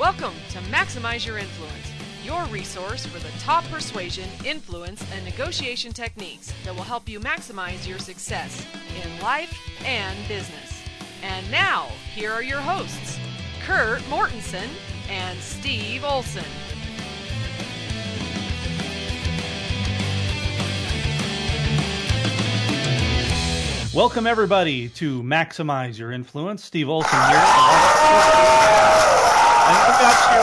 Welcome to Maximize Your Influence, your resource for the top persuasion, influence, and negotiation techniques that will help you maximize your success in life and business. And now, here are your hosts, Kurt Mortensen and Steve Olson. Welcome, everybody, to Maximize Your Influence. Steve Olson here. And we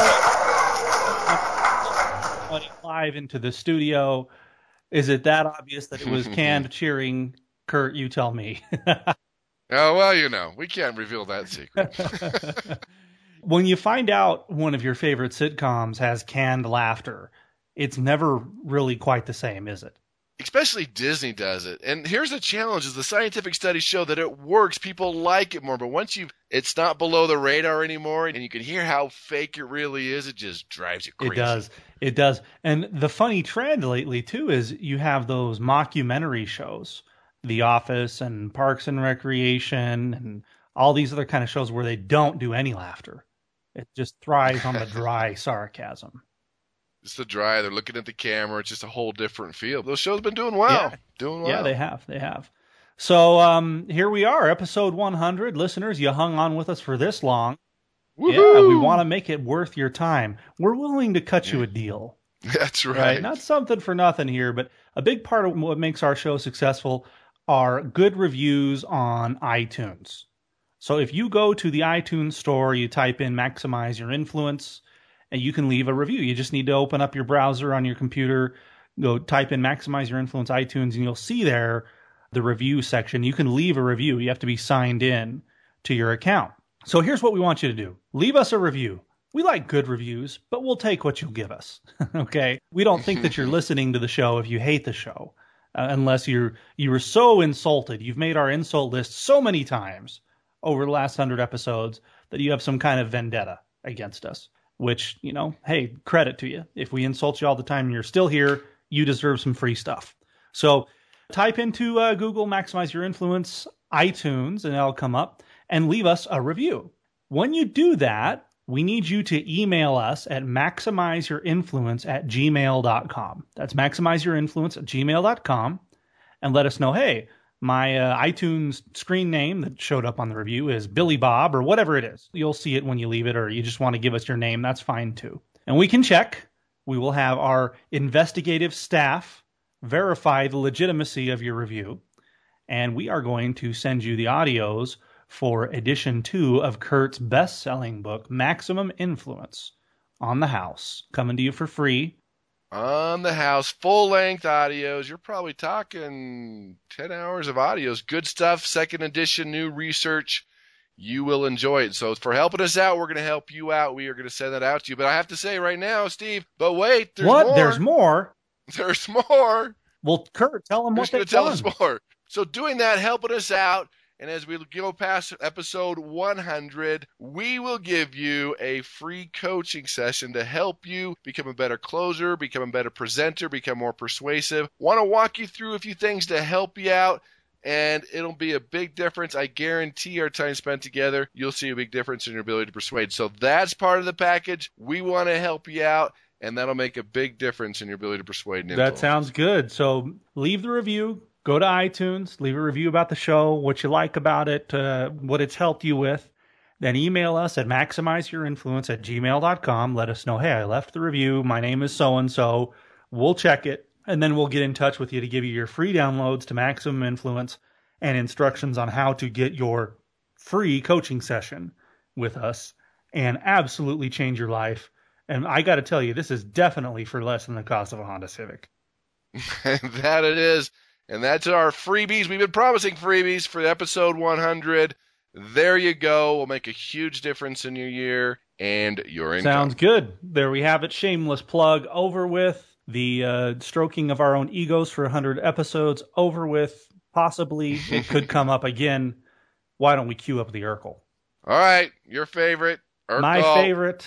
got cheering live into the studio. Is it that obvious that it was canned cheering? Kurt, you tell me. Oh, well, you know, we can't reveal that secret. When you find out one of your favorite sitcoms has canned laughter, it's never really quite the same, is it? Especially Disney does it. And here's the challenge is the scientific studies show that it works. People like it more. But once it's not below the radar anymore and you can hear how fake it really is, it just drives you crazy. It does. And the funny trend lately, too, is you have those mockumentary shows, The Office and Parks and Recreation and all these other kind of shows where they don't do any laughter. It just thrives on the dry sarcasm. It's the dry. They're looking at the camera. It's just a whole different feel. Those shows have been doing well. Yeah, they have. So here we are, episode 100. Listeners, you hung on with us for this long. Woo-hoo! Yeah, we want to make it worth your time. We're willing to cut you a deal. That's right. Not something for nothing here, but a big part of what makes our show successful are good reviews on iTunes. So if you go to the iTunes store, you type in Maximize Your Influence, and you can leave a review. You just need to open up your browser on your computer, go type in Maximize Your Influence iTunes, and you'll see there the review section. You can leave a review. You have to be signed in to your account. So here's what we want you to do. Leave us a review. We like good reviews, but we'll take what you'll give us. Okay? We don't think that you're listening to the show if you hate the show, unless you were so insulted. You've made our insult list so many times over the last 100 episodes that you have some kind of vendetta against us. Which, you know, hey, credit to you. If we insult you all the time and you're still here, you deserve some free stuff. So type into Google Maximize Your Influence iTunes, and that'll come up, and leave us a review. When you do that, we need you to email us at maximizeyourinfluence@gmail.com. That's maximizeyourinfluence@gmail.com, and let us know, hey, my iTunes screen name that showed up on the review is Billy Bob or whatever it is. You'll see it when you leave it, or you just want to give us your name. That's fine too. And we can check. We will have our investigative staff verify the legitimacy of your review. And we are going to send you the audios for edition 2 of Kurt's best-selling book, Maximum Influence on the House, coming to you for free. On the House, full-length audios. You're probably talking 10 hours of audios. Good stuff, second edition, new research. You will enjoy it. So for helping us out, we're going to help you out. We are going to send that out to you. But I have to say right now, Steve, but wait, there's more. There's more? There's more. Well, Kurt, tell them what they've tell done. us more. So doing that, helping us out. And as we go past episode 100, we will give you a free coaching session to help you become a better closer, become a better presenter, become more persuasive. Want to walk you through a few things to help you out, and it'll be a big difference. I guarantee our time spent together, you'll see a big difference in your ability to persuade. So that's part of the package. We want to help you out, and that'll make a big difference in your ability to persuade and influence. That sounds good. So leave the review. Go to iTunes, leave a review about the show, what you like about it, what it's helped you with. Then email us at maximizeyourinfluence@gmail.com. Let us know, hey, I left the review. My name is so-and-so. We'll check it. And then we'll get in touch with you to give you your free downloads to Maximum Influence and instructions on how to get your free coaching session with us and absolutely change your life. And I got to tell you, this is definitely for less than the cost of a Honda Civic. That it is. And that's our freebies. We've been promising freebies for episode 100. There you go. We'll make a huge difference in your year and your income. Sounds good. There we have it. Shameless plug over with. The stroking of our own egos for 100 episodes over with. Possibly it could come up again. Why don't we cue up the Urkel? All right. Your favorite. Urkel. My favorite.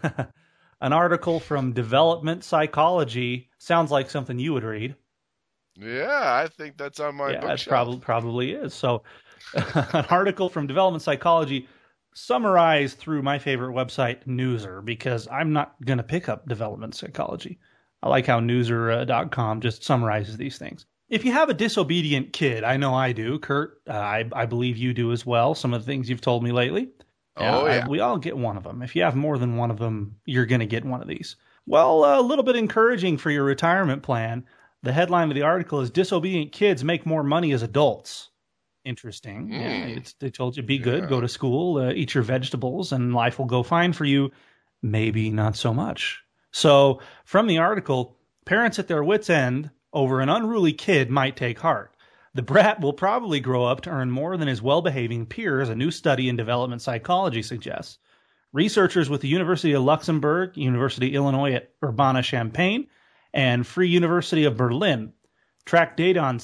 An article from Development Psychology. Sounds like something you would read. Yeah, I think that's on my bookshelf. Yeah, it probably is. So, an article from Development Psychology, summarized through my favorite website, Newser, because I'm not going to pick up development psychology. I like how Newser.com just summarizes these things. If you have a disobedient kid, I know I do, Kurt, I believe you do as well, some of the things you've told me lately. We all get one of them. If you have more than one of them, you're going to get one of these. Well, a little bit encouraging for your retirement plan. The headline of the article is Disobedient Kids Make More Money as Adults. Interesting. Yeah, they told you, be good, go to school, eat your vegetables, and life will go fine for you. Maybe not so much. So from the article, parents at their wits' end over an unruly kid might take heart. The brat will probably grow up to earn more than his well-behaving peers, a new study in development psychology suggests. Researchers with the University of Luxembourg, University of Illinois at Urbana-Champaign, and Free University of Berlin tracked data on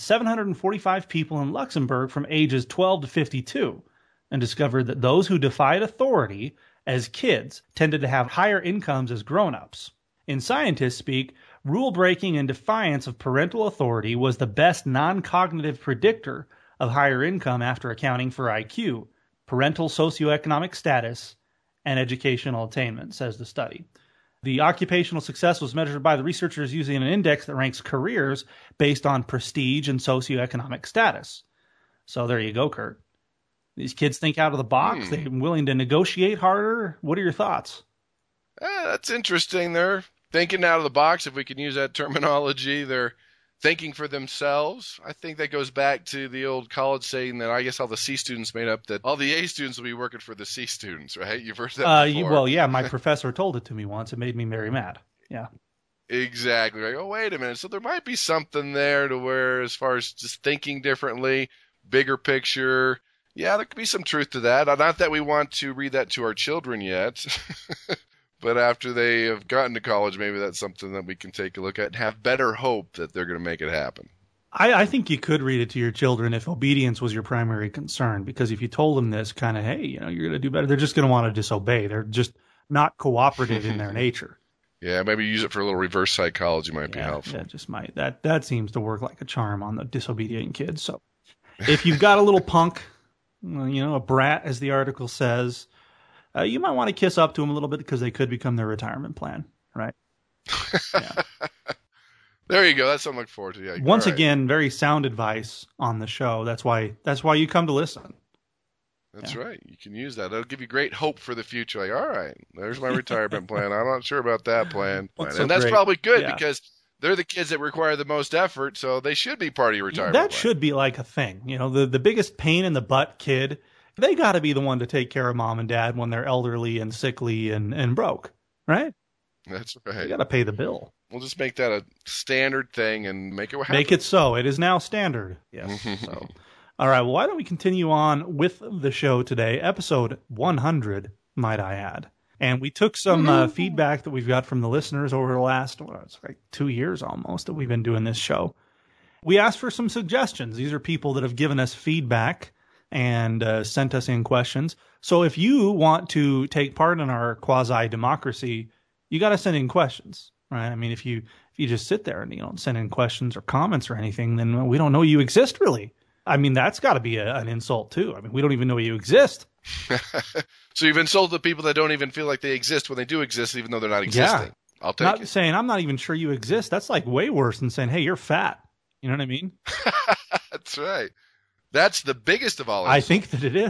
745 people in Luxembourg from ages 12 to 52 and discovered that those who defied authority as kids tended to have higher incomes as grown-ups. In scientist speak, rule-breaking and defiance of parental authority was the best non-cognitive predictor of higher income after accounting for IQ, parental socioeconomic status, and educational attainment, says the study. The occupational success was measured by the researchers using an index that ranks careers based on prestige and socioeconomic status. So there you go, Kurt. These kids think out of the box. They're willing to negotiate harder. What are your thoughts? That's interesting. They're thinking out of the box, if we can use that terminology. They're thinking for themselves. I think that goes back to the old college saying that I guess all the C students made up that all the A students will be working for the C students, right? You've heard that before. Well, yeah, my professor told it to me once. It made me very mad. Yeah. Exactly. Like, oh, wait a minute. So there might be something there to where, as far as just thinking differently, bigger picture, yeah, there could be some truth to that. Not that we want to read that to our children yet. But after they have gotten to college, maybe that's something that we can take a look at and have better hope that they're going to make it happen. I think you could read it to your children if obedience was your primary concern, because if you told them this kind of, hey, you're going to do better, they're just going to want to disobey. They're just not cooperative in their nature. Yeah, maybe use it for a little reverse psychology might be helpful. That just might. That seems to work like a charm on the disobedient kids. So if you've got a little punk, a brat, as the article says, you might want to kiss up to them a little bit because they could become their retirement plan, right? Yeah. There you go. That's something to look forward to. Yeah, Once again, very sound advice on the show. That's why you come to listen. That's right. You can use that. It'll give you great hope for the future. Like, all right, there's my retirement plan. I'm not sure about that plan. And that's probably good because they're the kids that require the most effort, so they should be part of your retirement plan. That should be like a thing. The biggest pain in the butt kid, they got to be the one to take care of mom and dad when they're elderly and sickly and broke, right? That's right. You got to pay the bill. We'll just make that a standard thing and make it happen. Make it so. It is now standard. Yes. So, all right. Well, why don't we continue on with the show today? Episode 100, might I add. And we took some feedback that we've got from the listeners over the last, it's like 2 years almost that we've been doing this show. We asked for some suggestions. These are people that have given us feedback and sent us in questions. So if you want to take part in our quasi-democracy, you got to send in questions, right? I mean, if you just sit there and you don't send in questions or comments or anything, then we don't know you exist, really. I mean, that's got to be an insult, too. I mean, we don't even know you exist. So you've insulted people that don't even feel like they exist when they do exist, even though they're not existing. Yeah. I'll take it. Saying, I'm not even sure you exist. That's like way worse than saying, hey, you're fat. You know what I mean? That's right. That's the biggest of all. I think that it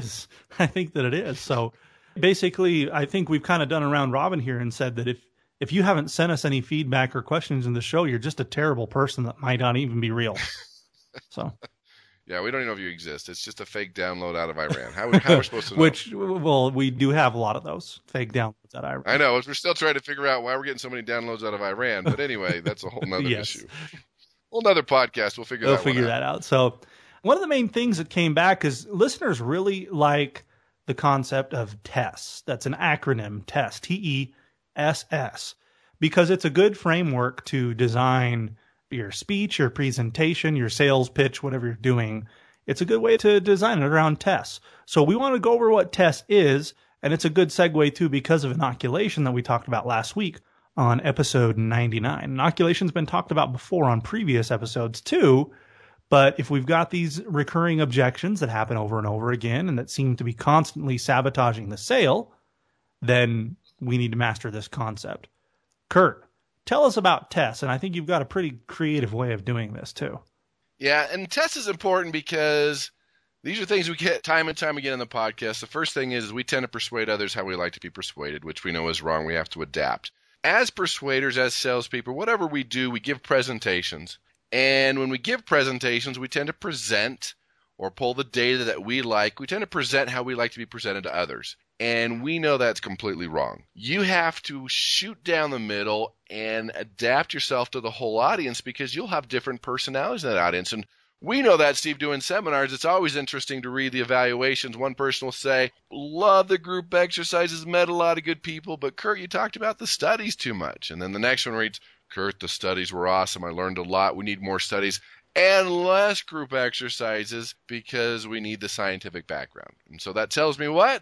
is. So basically, I think we've kind of done a round robin here and said that if you haven't sent us any feedback or questions in the show, you're just a terrible person that might not even be real. So. Yeah, we don't even know if you exist. It's just a fake download out of Iran. How are we supposed to know? Well, we do have a lot of those fake downloads out of Iran. I know. We're still trying to figure out why we're getting so many downloads out of Iran. But anyway, that's a whole nother issue. Whole nother podcast. We'll figure that out. So one of the main things that came back is listeners really like the concept of TESS. That's an acronym, TESS, TESS, because it's a good framework to design your speech, your presentation, your sales pitch, whatever you're doing. It's a good way to design it around TESS. So we want to go over what TESS is, and it's a good segue too because of inoculation that we talked about last week on episode 99. Inoculation's been talked about before on previous episodes too, But if we've got these recurring objections that happen over and over again and that seem to be constantly sabotaging the sale, then we need to master this concept. Kurt, tell us about tests, and I think you've got a pretty creative way of doing this too. Yeah, and tests is important because these are things we get time and time again in the podcast. The first thing is we tend to persuade others how we like to be persuaded, which we know is wrong. We have to adapt. As persuaders, as salespeople, whatever we do, we give presentations. And when we give presentations, we tend to present or pull the data that we like. We tend to present how we like to be presented to others. And we know that's completely wrong. You have to shoot down the middle and adapt yourself to the whole audience because you'll have different personalities in that audience. And we know that, Steve, doing seminars, it's always interesting to read the evaluations. One person will say, love the group exercises, met a lot of good people, but Kurt, you talked about the studies too much. And then the next one reads, Kurt, the studies were awesome. I learned a lot. We need more studies and less group exercises because we need the scientific background. And so that tells me what?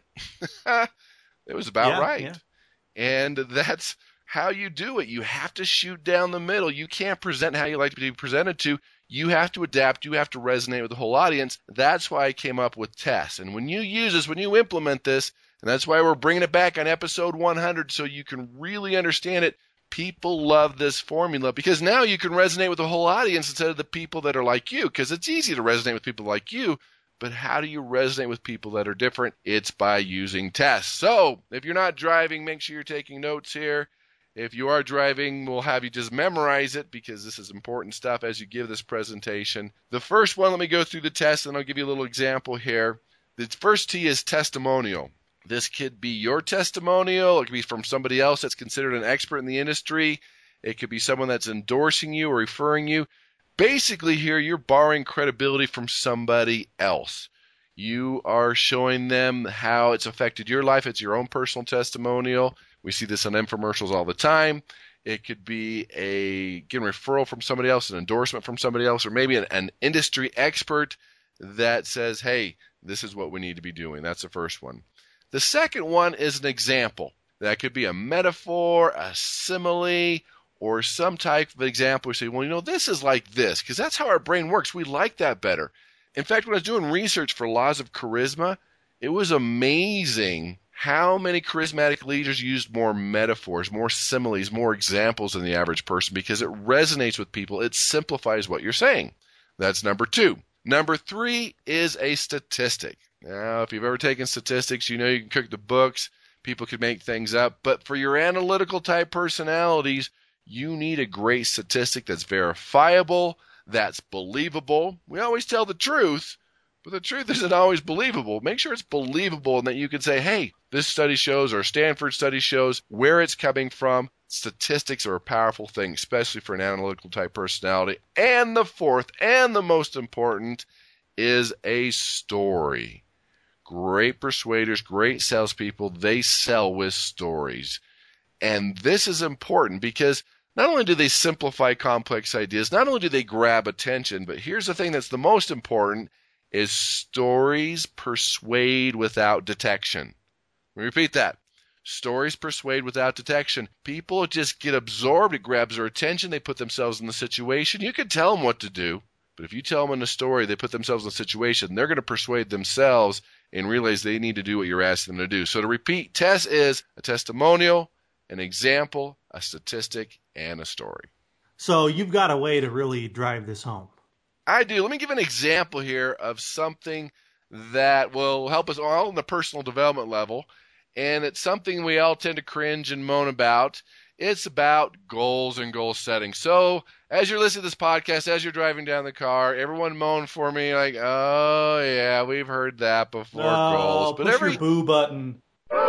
It was about right. Yeah. And that's how you do it. You have to shoot down the middle. You can't present how you like to be presented to. You have to adapt. You have to resonate with the whole audience. That's why I came up with tests. And when you use this, when you implement this, and that's why we're bringing it back on episode 100 so you can really understand it, people love this formula because now you can resonate with the whole audience instead of the people that are like you, because it's easy to resonate with people like you, but how do you resonate with people that are different? It's by using tests. So if you're not driving, make sure you're taking notes here. If you are driving, we'll have you just memorize it because this is important stuff as you give this presentation. The first one, let me go through the test and I'll give you a little example here. The first T is testimonial. This could be your testimonial. It could be from somebody else that's considered an expert in the industry. It could be someone that's endorsing you or referring you. Basically here, you're borrowing credibility from somebody else. You are showing them how it's affected your life. It's your own personal testimonial. We see this on infomercials all the time. It could be a referral from somebody else, an endorsement from somebody else, or maybe an industry expert that says, hey, this is what we need to be doing. That's the first one. The second one is an example. That could be a metaphor, a simile, or some type of example. We say, well, this is like this, because that's how our brain works. We like that better. In fact, when I was doing research for Laws of Charisma, it was amazing how many charismatic leaders used more metaphors, more similes, more examples than the average person because it resonates with people. It simplifies what you're saying. That's number 2. Number 3 is a statistic. Now, if you've ever taken statistics, you know you can cook the books. People can make things up. But for your analytical type personalities, you need a great statistic that's verifiable, that's believable. We always tell the truth, but the truth isn't always believable. Make sure it's believable and that you can say, hey, this study shows or Stanford study shows where it's coming from. Statistics are a powerful thing, especially for an analytical type personality. And the fourth and the most important is a story. Great persuaders, great salespeople, they sell with stories. And this is important because not only do they simplify complex ideas, not only do they grab attention, but here's the thing that's the most important is stories persuade without detection. Let me repeat that. Stories persuade without detection. People just get absorbed. It grabs their attention. They put themselves in the situation. You can tell them what to do, but if you tell them in a story, they put themselves in a situation, they're going to persuade themselves and realize they need to do what you're asking them to do. So to repeat, test is a testimonial, an example, a statistic, and a story. So you've got a way to really drive this home. I do. Let me give an example here of something that will help us all on the personal development level. And it's something we all tend to cringe and moan about. It's about goals and goal setting. So as you're listening to this podcast, as you're driving down the car, everyone moan for me like, oh, yeah, we've heard that before, goals. But push your boo button.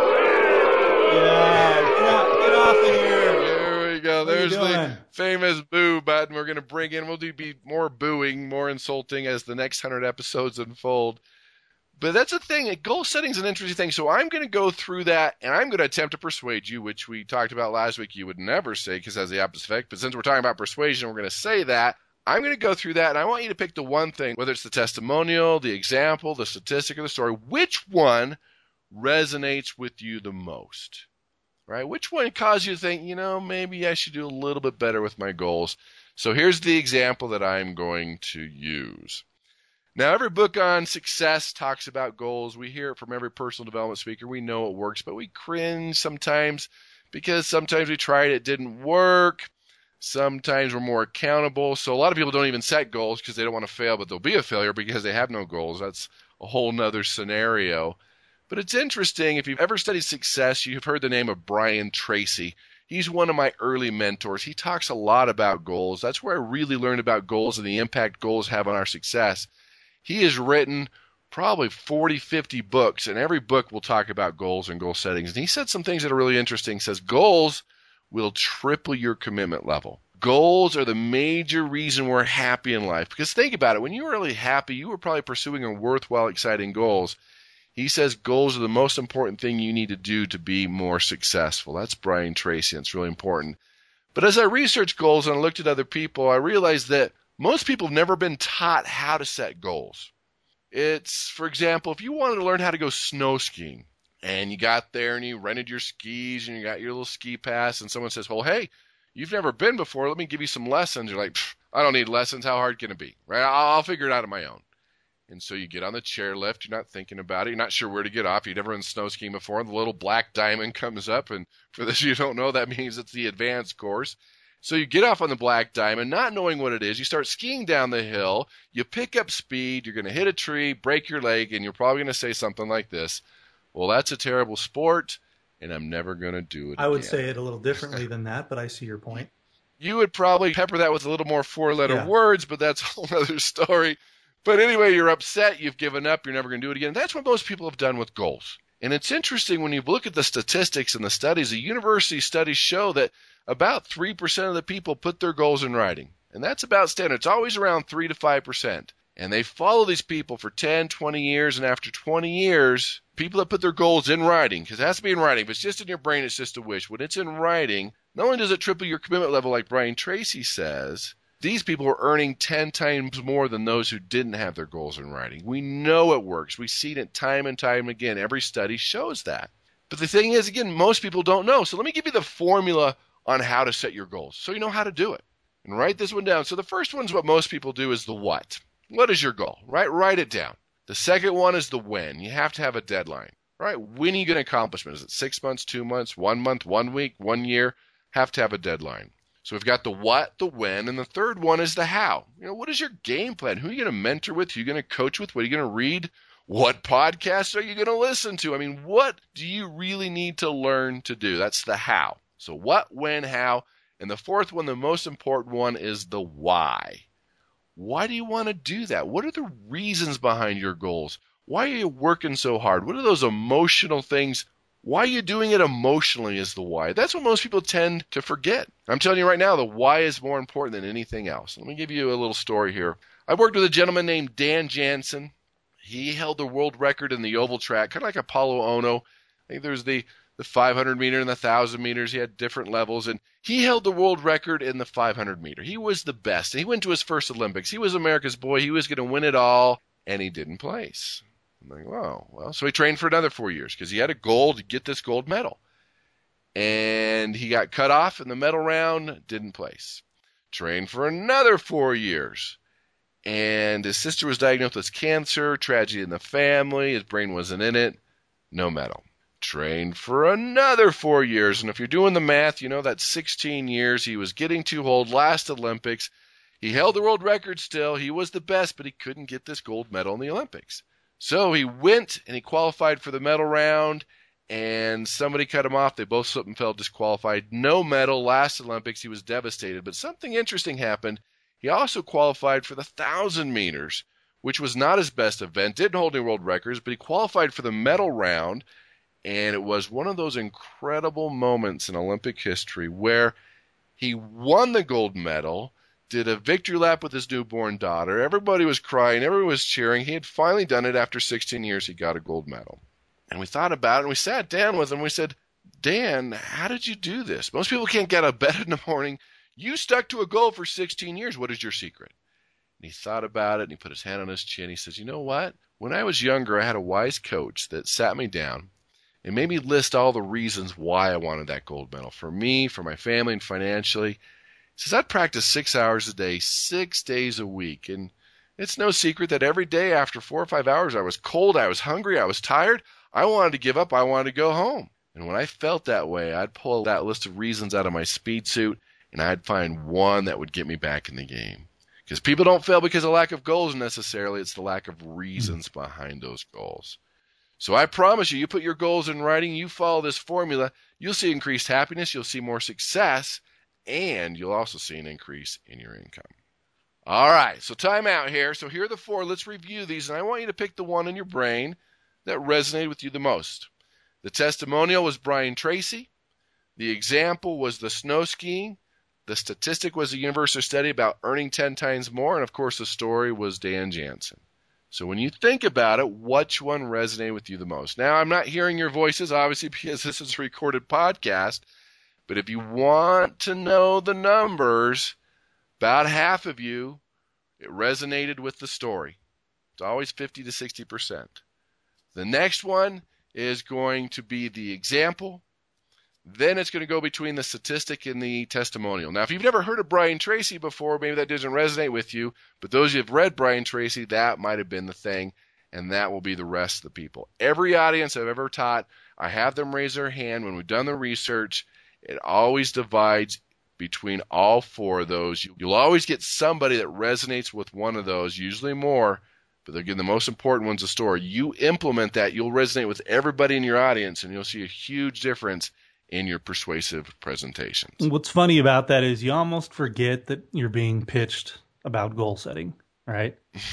Yeah, get off of here. There we go. There's the famous boo button we're going to bring in. We'll be more booing, more insulting as the next 100 episodes unfold. But that's the thing. Goal setting is an interesting thing. So I'm going to go through that, and I'm going to attempt to persuade you, which we talked about last week you would never say because it has the opposite effect. But since we're talking about persuasion, we're going to say that. I'm going to go through that, and I want you to pick the one thing, whether it's the testimonial, the example, the statistic, or the story. Which one resonates with you the most? Right? Which one caused you to think, maybe I should do a little bit better with my goals? So here's the example that I'm going to use. Now, every book on success talks about goals. We hear it from every personal development speaker. We know it works, but we cringe sometimes because sometimes we tried it didn't work. Sometimes we're more accountable. So a lot of people don't even set goals because they don't want to fail, but they'll be a failure because they have no goals. That's a whole nother scenario. But it's interesting. If you've ever studied success, you've heard the name of Brian Tracy. He's one of my early mentors. He talks a lot about goals. That's where I really learned about goals and the impact goals have on our success. He has written probably 40, 50 books, and every book will talk about goals and goal settings. And he said some things that are really interesting. He says goals will triple your commitment level. Goals are the major reason we're happy in life. Because think about it. When you were really happy, you were probably pursuing a worthwhile, exciting goals. He says goals are the most important thing you need to do to be more successful. That's Brian Tracy, and it's really important. But as I researched goals and I looked at other people, I realized that most people have never been taught how to set goals. It's, for example, if you wanted to learn how to go snow skiing, and you got there and you rented your skis and you got your little ski pass, and someone says, well, hey, you've never been before, let me give you some lessons. You're like, I don't need lessons, how hard can it be? Right? I'll figure it out on my own. And so you get on the chairlift, you're not thinking about it, you're not sure where to get off, you've never been snow skiing before, and the little black diamond comes up, and for those you don't know, that means it's the advanced course. So you get off on the black diamond, not knowing what it is, you start skiing down the hill, you pick up speed, you're going to hit a tree, break your leg, and you're probably going to say something like this, well, that's a terrible sport, and I'm never going to do it again. I would say it a little differently than that, but I see your point. You would probably pepper that with a little more four-letter words, but that's a whole other story. But anyway, you're upset, you've given up, you're never going to do it again. That's what most people have done with goals. And it's interesting when you look at the statistics and the studies, the university studies show that about 3% of the people put their goals in writing. And that's about standard. It's always around 3 to 5%. And they follow these people for 10, 20 years, and after 20 years, people that put their goals in writing, because it has to be in writing. If it's just in your brain, it's just a wish. When it's in writing, not only does it triple your commitment level like Brian Tracy says, these people are earning 10 times more than those who didn't have their goals in writing. We know it works. We've seen it time and time again. Every study shows that. But the thing is, again, most people don't know. So let me give you the formula on how to set your goals so you know how to do it. And write this one down. So the first one is what most people do is the what. What is your goal? Right? Write it down. The second one is the when. You have to have a deadline. Right? When are you going to accomplish it? Is it 6 months, 2 months, 1 month, 1 week, 1 year? Have to have a deadline. So we've got the what, the when, and the third one is the how. What is your game plan? Who are you going to mentor with? Who are you going to coach with? What are you going to read? What podcasts are you going to listen to? What do you really need to learn to do? That's the how. So what, when, how. And the fourth one, the most important one, is the why. Why do you want to do that? What are the reasons behind your goals? Why are you working so hard? What are those emotional things? Why are you doing it emotionally is the why. That's what most people tend to forget. I'm telling you right now, the why is more important than anything else. Let me give you a little story here. I worked with a gentleman named Dan Jansen. He held the world record in the oval track, kind of like Apollo Ono. I think there's the 500 meter and the 1,000 meters. He had different levels, and he held the world record in the 500 meter. He was the best. He went to his first Olympics. He was America's boy. He was going to win it all, and he didn't place. I'm like, wow. Well, so he trained for another 4 years because he had a goal to get this gold medal. And he got cut off in the medal round, didn't place. Trained for another 4 years. And his sister was diagnosed with cancer, tragedy in the family, his brain wasn't in it, no medal. Trained for another 4 years. And if you're doing the math, that's 16 years. He was getting too old, last Olympics. He held the world record still. He was the best, but he couldn't get this gold medal in the Olympics. So he went and he qualified for the medal round, and somebody cut him off. They both slipped and fell, disqualified. No medal, last Olympics. He was devastated. But something interesting happened. He also qualified for the 1,000 meters, which was not his best event. Didn't hold any world records, but he qualified for the medal round, and it was one of those incredible moments in Olympic history where he won the gold medal, did a victory lap with his newborn daughter. Everybody was crying. Everyone was cheering. He had finally done it after 16 years. He got a gold medal. And we thought about it, and we sat down with him. We said, Dan, how did you do this? Most people can't get out of bed in the morning. You stuck to a goal for 16 years. What is your secret? And he thought about it, and he put his hand on his chin. He says, you know what? When I was younger, I had a wise coach that sat me down and made me list all the reasons why I wanted that gold medal. For me, for my family, and financially. says, I'd practice 6 hours a day, 6 days a week. And it's no secret that every day after 4 or 5 hours, I was cold, I was hungry, I was tired. I wanted to give up, I wanted to go home. And when I felt that way, I'd pull that list of reasons out of my speed suit, and I'd find one that would get me back in the game. Because people don't fail because of lack of goals necessarily. It's the lack of reasons behind those goals. So I promise you, you put your goals in writing, you follow this formula, you'll see increased happiness, you'll see more success, and you'll also see an increase in your income. All right, so time out here. So here are the 4. Let's review these, and I want you to pick the one in your brain that resonated with you the most. The testimonial was Brian Tracy. The example was the snow skiing. The statistic was a university study about earning 10 times more. And, of course, the story was Dan Jansen. So when you think about it, which one resonated with you the most? Now, I'm not hearing your voices, obviously, because this is a recorded podcast. But if you want to know the numbers, about half of you, it resonated with the story. It's always 50 to 60%. The next one is going to be the example. Then it's going to go between the statistic and the testimonial. Now, if you've never heard of Brian Tracy before, maybe that doesn't resonate with you. But those who have read Brian Tracy, that might have been the thing, and that will be the rest of the people. Every audience I've ever taught, I have them raise their hand. When we've done the research, it always divides between all 4 of those. You'll always get somebody that resonates with one of those, usually more. But again, the most important one's the story. You implement that, you'll resonate with everybody in your audience, and you'll see a huge difference in your persuasive presentations. What's funny about that is you almost forget that you're being pitched about goal setting, right?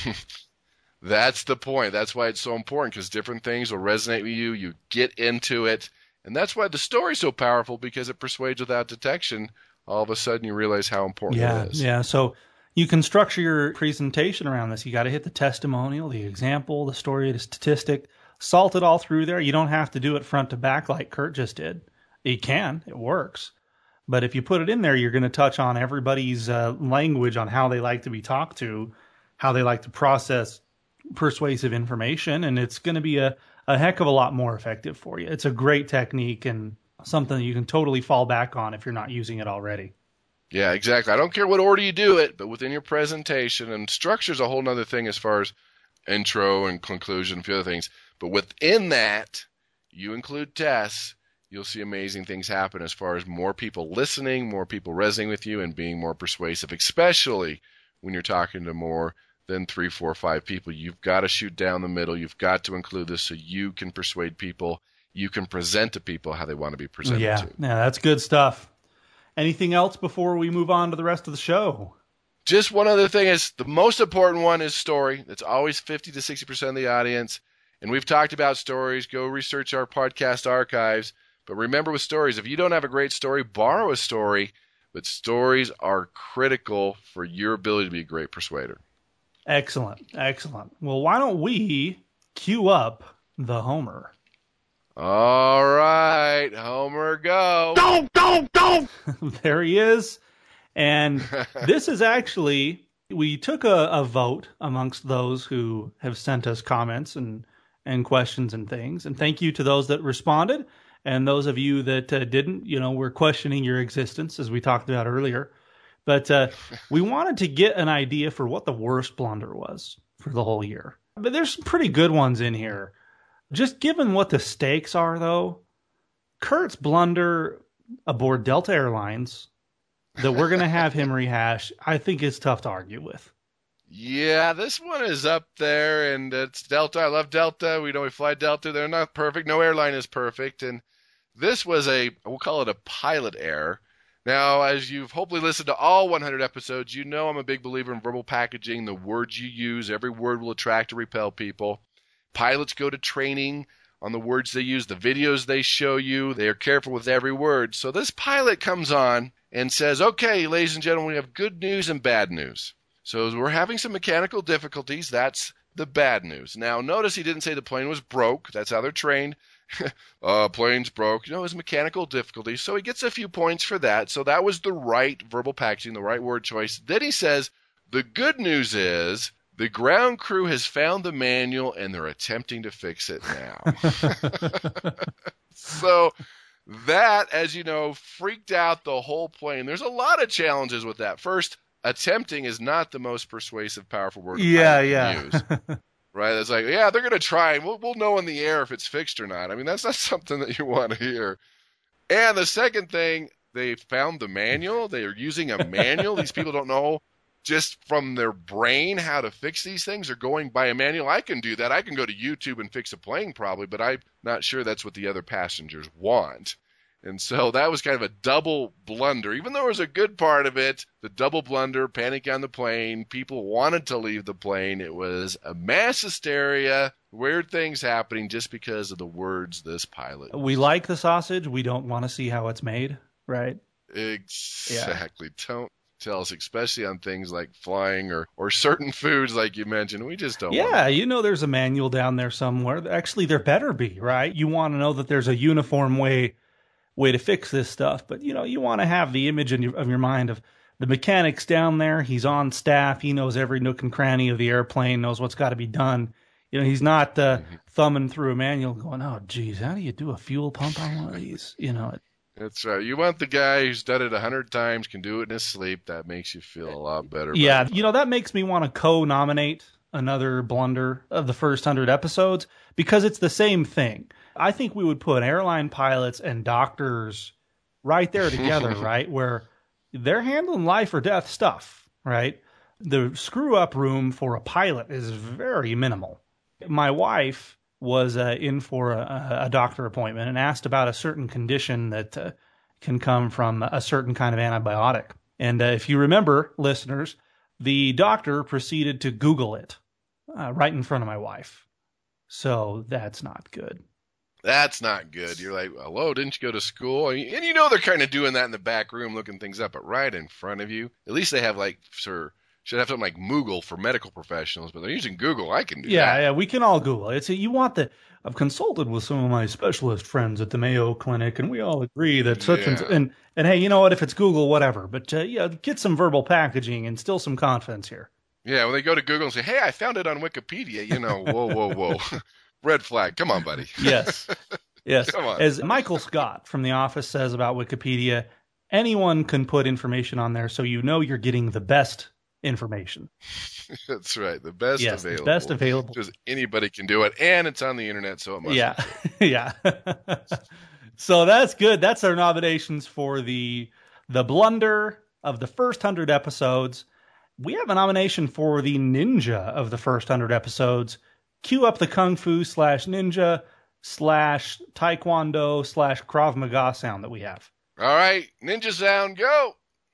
That's the point. That's why it's so important, because different things will resonate with you. You get into it. And that's why the story's so powerful, because it persuades without detection. All of a sudden you realize how important it is. Yeah, so you can structure your presentation around this. You got to hit the testimonial, the example, the story, the statistic, salt it all through there. You don't have to do it front to back like Kurt just did. You can. It works. But if you put it in there, you're going to touch on everybody's language on how they like to be talked to, how they like to process persuasive information, and it's going to be a heck of a lot more effective for you. It's a great technique and something that you can totally fall back on if you're not using it already. Yeah, exactly. I don't care what order you do it, but within your presentation, and structure's a whole nother thing as far as intro and conclusion, a few other things. But within that, you include tests, you'll see amazing things happen as far as more people listening, more people resonating with you, and being more persuasive, especially when you're talking to more than 3, 4, 5 people. You've got to shoot down the middle. You've got to include this so you can persuade people. You can present to people how they want to be presented to. Yeah, that's good stuff. Anything else before we move on to the rest of the show? Just one other thing is the most important one is story. It's always 50 to 60% of the audience. And we've talked about stories. Go research our podcast archives. But remember with stories, if you don't have a great story, borrow a story. But stories are critical for your ability to be a great persuader. Excellent. Well, why don't we cue up the Homer? All right, Homer, go. Go. There he is. And this is actually, we took a vote amongst those who have sent us comments and questions and things. And thank you to those that responded. And those of you that didn't, we're questioning your existence, as we talked about earlier. But we wanted to get an idea for what the worst blunder was for the whole year. But there's some pretty good ones in here. Just given what the stakes are, though, Kurt's blunder aboard Delta Airlines that we're going to have him rehash, I think is tough to argue with. Yeah, this one is up there, and it's Delta. I love Delta. We fly Delta. They're not perfect. No airline is perfect. And this was we'll call it a pilot error. Now, as you've hopefully listened to all 100 episodes, you know I'm a big believer in verbal packaging. The words you use, every word will attract or repel people. Pilots go to training on the words they use, the videos they show you. They are careful with every word. So this pilot comes on and says, okay, ladies and gentlemen, we have good news and bad news. So we're having some mechanical difficulties. That's the bad news. Now, notice he didn't say the plane was broke. That's how they're trained. Plane's broke. It was mechanical difficulties. So he gets a few points for that. So that was the right verbal packaging, the right word choice. Then he says, the good news is the ground crew has found the manual and they're attempting to fix it now. So That, as you know, freaked out the whole plane. There's a lot of challenges with that. First, attempting is not the most persuasive, powerful word a pilot can use. Right? It's like, yeah, they're going to try, and we'll know in the air if it's fixed or not. I mean, that's not something that you want to hear. And the second thing, they found the manual. They are using a manual. These people don't know just from their brain how to fix these things. They're going by a manual. I can do that. I can go to YouTube and fix a plane probably, but I'm not sure that's what the other passengers want. And so that was kind of a double blunder. Even though there was a good part of it, the double blunder, panic on the plane, people wanted to leave the plane. It was a mass hysteria, weird things happening just because of the words this pilot. We like the sausage. We don't want to see how it's made, right? Exactly. Yeah. Don't tell us, especially on things like flying or certain foods like you mentioned. We just don't want to. You know there's a manual down there somewhere. Actually, there better be, right? You want to know that there's a uniform way to fix this stuff. But, you want to have the image of your mind of the mechanic's down there. He's on staff. He knows every nook and cranny of the airplane, knows what's got to be done. He's not thumbing through a manual going, oh, geez, how do you do a fuel pump on one of these? That's right. You want the guy who's done it 100 times, can do it in his sleep. That makes you feel a lot better. Yeah, that makes me want to co-nominate another blunder of the first 100 episodes because it's the same thing. I think we would put airline pilots and doctors right there together, right? Where they're handling life or death stuff, right? The screw up room for a pilot is very minimal. My wife was in for a doctor appointment and asked about a certain condition that can come from a certain kind of antibiotic. And if you remember, listeners, the doctor proceeded to Google it right in front of my wife. So that's not good. That's not good. You're like, hello, didn't you go to school? And they're kind of doing that in the back room, looking things up, but right in front of you. At least they have should have something like Moogle for medical professionals, but they're using Google. I can do that. Yeah, we can all Google it. I've consulted with some of my specialist friends at the Mayo Clinic, and we all agree that such and hey, you know what? If it's Google, whatever. But get some verbal packaging and still some confidence here. Yeah, when they go to Google and say, hey, I found it on Wikipedia, whoa. Red flag. Come on, buddy. Yes. Come on. As Michael Scott from The Office says about Wikipedia, anyone can put information on there so you're getting the best information. That's right. The best available. The best available. Because anybody can do it, and it's on the internet, so it must be. Yeah. So that's good. That's our nominations for the blunder of the first 100 episodes. We have a nomination for the ninja of the first 100 episodes. Cue up the Kung Fu /ninja /Taekwondo /Krav Maga sound that we have. All right. Ninja sound, go.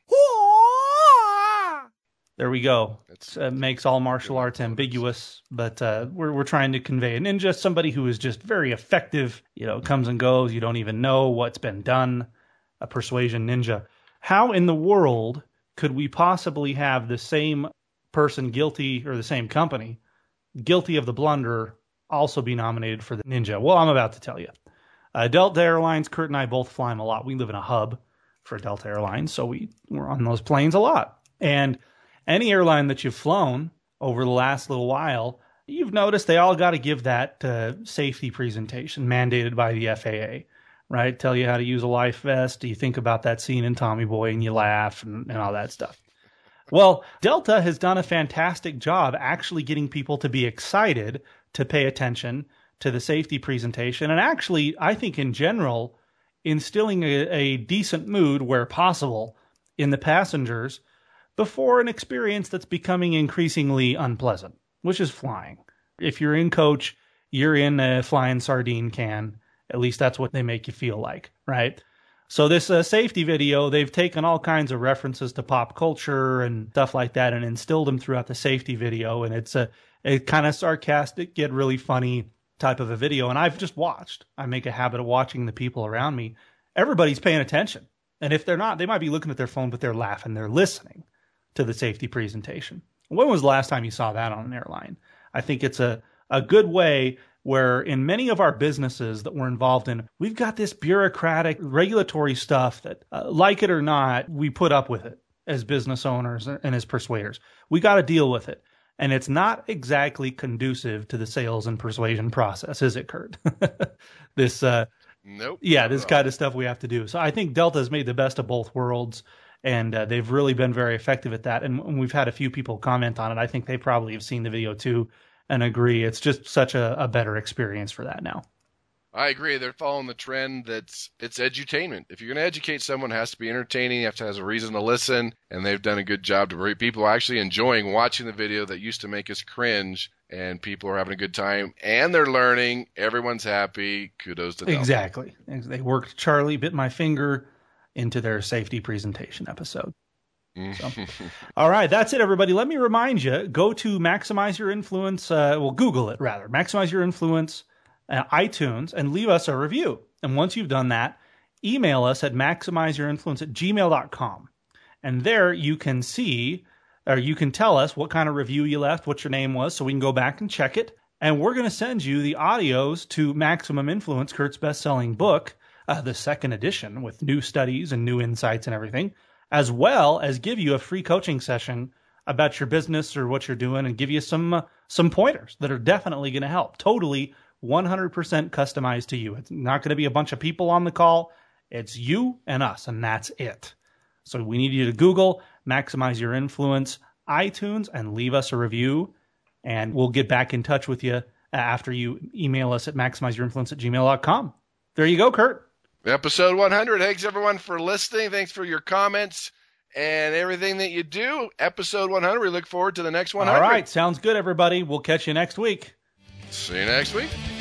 There we go. It makes all martial arts ambiguous, but we're trying to convey a ninja, somebody who is just very effective, comes and goes. You don't even know what's been done. A persuasion ninja. How in the world could we possibly have the same person guilty, or the same company guilty of the blunder, also be nominated for the ninja? Well, I'm about to tell you. Delta Airlines, Kurt and I both fly them a lot. We live in a hub for Delta Airlines, so we're on those planes a lot. And any airline that you've flown over the last little while, you've noticed they all got to give that safety presentation mandated by the FAA, right? Tell you how to use a life vest. You think about that scene in Tommy Boy and you laugh and all that stuff. Well, Delta has done a fantastic job actually getting people to be excited to pay attention to the safety presentation. And actually, I think in general, instilling a decent mood where possible in the passengers before an experience that's becoming increasingly unpleasant, which is flying. If you're in coach, you're in a flying sardine can. At least that's what they make you feel like, right? So this safety video, they've taken all kinds of references to pop culture and stuff like that and instilled them throughout the safety video. And it's a kind of sarcastic, yet really funny type of a video. And I've just watched. I make a habit of watching the people around me. Everybody's paying attention. And if they're not, they might be looking at their phone, but they're laughing. They're listening to the safety presentation. When was the last time you saw that on an airline? I think it's a good way where in many of our businesses that we're involved in, we've got this bureaucratic regulatory stuff that, like it or not, we put up with it as business owners and as persuaders. We got to deal with it. And it's not exactly conducive to the sales and persuasion process, is it, Kurt? This Nope. Yeah, this kind of stuff we have to do. So I think Delta's made the best of both worlds, and they've really been very effective at that. And we've had a few people comment on it. I think they probably have seen the video too and agree. It's just such a better experience for that now. I agree. They're following the trend it's edutainment. If you're going to educate someone, it has to be entertaining. You have to have a reason to listen, and they've done a good job to bring people are actually enjoying watching the video that used to make us cringe, and people are having a good time, and they're learning. Everyone's happy. Kudos to Delta. Exactly. They worked Charlie Bit My Finger into their safety presentation episode. So. All right, that's it, everybody. Let me remind you, go to Maximize Your Influence, Google it, rather. Maximize Your Influence iTunes, and leave us a review. And once you've done that, email us at maximizeyourinfluence@gmail.com. And there you can see, or you can tell us what kind of review you left, what your name was, so we can go back and check it. And we're going to send you the audios to Maximum Influence, Kurt's best-selling book, the second edition, with new studies and new insights and everything, as well as give you a free coaching session about your business or what you're doing, and give you some pointers that are definitely going to help. Totally 100% customized to you. It's not going to be a bunch of people on the call. It's you and us, and that's it. So we need you to Google Maximize Your Influence iTunes and leave us a review, and we'll get back in touch with you after you email us at maximizeyourinfluence@gmail.com. There you go, Kurt. Episode 100. Thanks, everyone, for listening. Thanks for your comments and everything that you do. Episode 100. We look forward to the next 100. All right. Sounds good, everybody. We'll catch you next week. See you next week.